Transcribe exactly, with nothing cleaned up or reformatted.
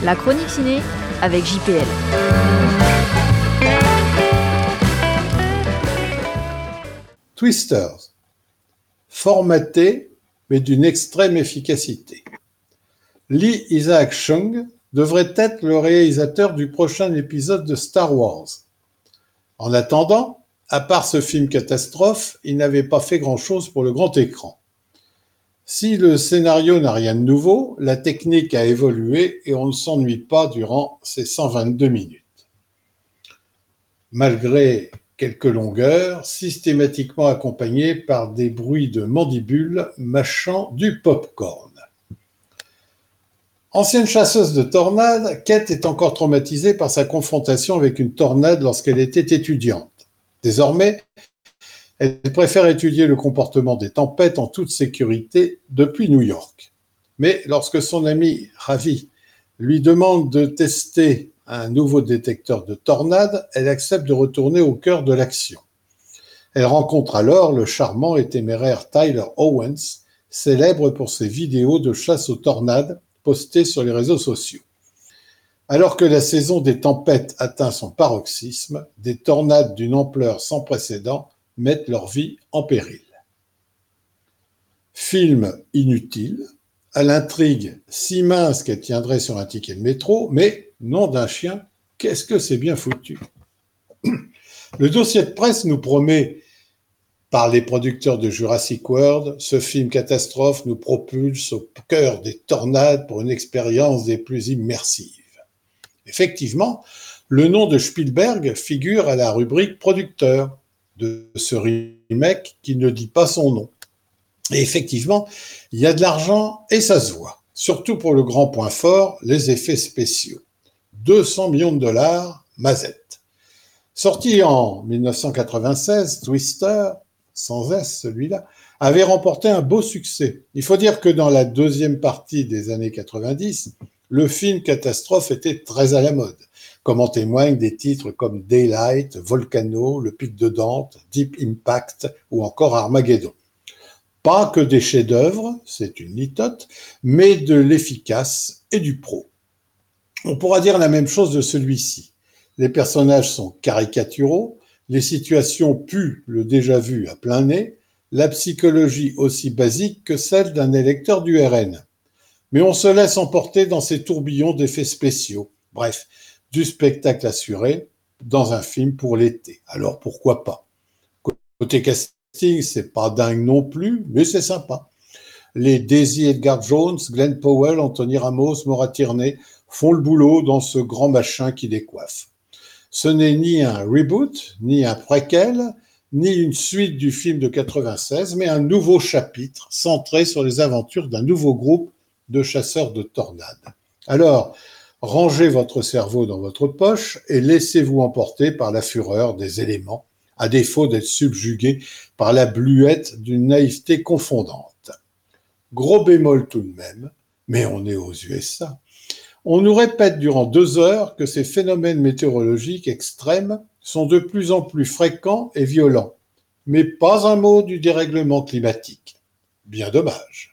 La chronique ciné avec J P L. Twisters, formaté mais d'une extrême efficacité. Lee Isaac Chung devrait être le réalisateur du prochain épisode de Star Wars. En attendant, à part ce film catastrophe, il n'avait pas fait grand-chose pour le grand écran. Si le scénario n'a rien de nouveau, la technique a évolué et on ne s'ennuie pas durant ces cent vingt-deux minutes. Malgré quelques longueurs, systématiquement accompagnées par des bruits de mandibules mâchant du pop-corn. Ancienne chasseuse de tornades, Kate est encore traumatisée par sa confrontation avec une tornade lorsqu'elle était étudiante. Désormais, elle préfère étudier le comportement des tempêtes en toute sécurité depuis New York. Mais lorsque son ami Ravi lui demande de tester un nouveau détecteur de tornades, elle accepte de retourner au cœur de l'action. Elle rencontre alors le charmant et téméraire Tyler Owens, célèbre pour ses vidéos de chasse aux tornades postées sur les réseaux sociaux. Alors que la saison des tempêtes atteint son paroxysme, des tornades d'une ampleur sans précédent mettent leur vie en péril. Film inutile, à l'intrigue si mince qu'elle tiendrait sur un ticket de métro, mais nom d'un chien, qu'est-ce que c'est bien foutu. Le dossier de presse nous promet, par les producteurs de Jurassic World, ce film catastrophe nous propulse au cœur des tornades pour une expérience des plus immersives. Effectivement, le nom de Spielberg figure à la rubrique producteur de ce remake qui ne dit pas son nom. Et effectivement, il y a de l'argent et ça se voit. Surtout pour le grand point fort, les effets spéciaux. deux cents millions de dollars, mazette. Sorti en dix-neuf cent quatre-vingt-seize, Twister, sans S celui-là, avait remporté un beau succès. Il faut dire que dans la deuxième partie des années quatre-vingt-dix, le film catastrophe était très à la mode, comme en témoignent des titres comme Daylight, Volcano, Le Pic de Dante, Deep Impact ou encore Armageddon. Pas que des chefs-d'œuvre, c'est une litote, mais de l'efficace et du pro. On pourra dire la même chose de celui-ci. Les personnages sont caricaturaux, les situations puent le déjà-vu à plein nez, la psychologie aussi basique que celle d'un électeur du R N. Mais on se laisse emporter dans ces tourbillons d'effets spéciaux. Bref, du spectacle assuré dans un film pour l'été. Alors pourquoi pas? Côté casting, c'est pas dingue non plus, mais c'est sympa. Les Daisy Edgar Jones, Glenn Powell, Anthony Ramos, Maura Tierney font le boulot dans ce grand machin qui décoiffe. Ce n'est ni un reboot, ni un préquel, ni une suite du film de quatre-vingt-seize, mais un nouveau chapitre centré sur les aventures d'un nouveau groupe de chasseurs de tornades. Alors, rangez votre cerveau dans votre poche et laissez-vous emporter par la fureur des éléments, à défaut d'être subjugué par la bluette d'une naïveté confondante. Gros bémol tout de même, mais on est aux U S A. On nous répète durant deux heures que ces phénomènes météorologiques extrêmes sont de plus en plus fréquents et violents, mais pas un mot du dérèglement climatique. Bien dommage.